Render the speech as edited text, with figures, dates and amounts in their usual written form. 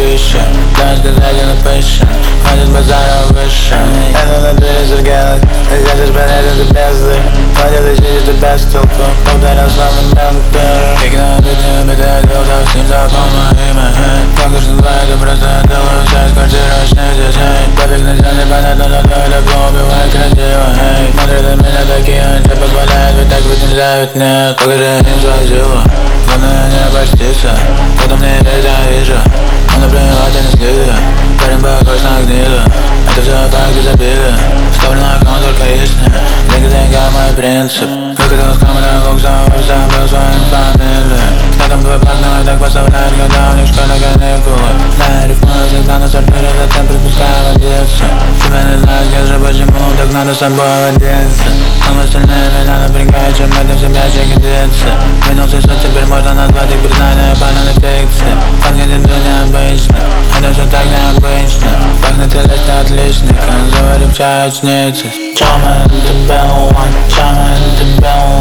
пища. Дай сказать, я напыщен, хватит базара выше. Это на двери зеркало, ты хотишь понять эту бездны. Хватит лечить эту бестолку, повторял слова менты. Игнорит не убитая дылда, с ним запал мое имя. Только что два, это просто делаю часть квартирочных детей. Пофиг на тебя непонятно, но твой любовь убивает красиво. Смотрят на меня такие, что позволяет, ведь так быть нельзя, ведь нет. Покажи им свою силу, главное не обольститься. Потом мне весь я вижу, но наплевать я не слезу. Парень похож на гнилу, это все так без обиды. Ставлю на кон только истины, деньги, деньга мой принцип. Выкатил с камеры лук, забыл свою фамилию. Снегом твой партнер так поставляет, когда у них школьные каникулы. Да, рифмую всегда на сортире, затем предпускаю водиться. Тебя не знаю, где же, почему, так надо с собой водиться. Но остальные меня напрягают, чем этим себя чекидиться. Минус и суд, теперь можно назвать их признание банальной фикции. Пахнет иду необычно, это все так необычно. Пахнет телесно отлично, как заварив чай от сницы. Charming the bell one, charming the bell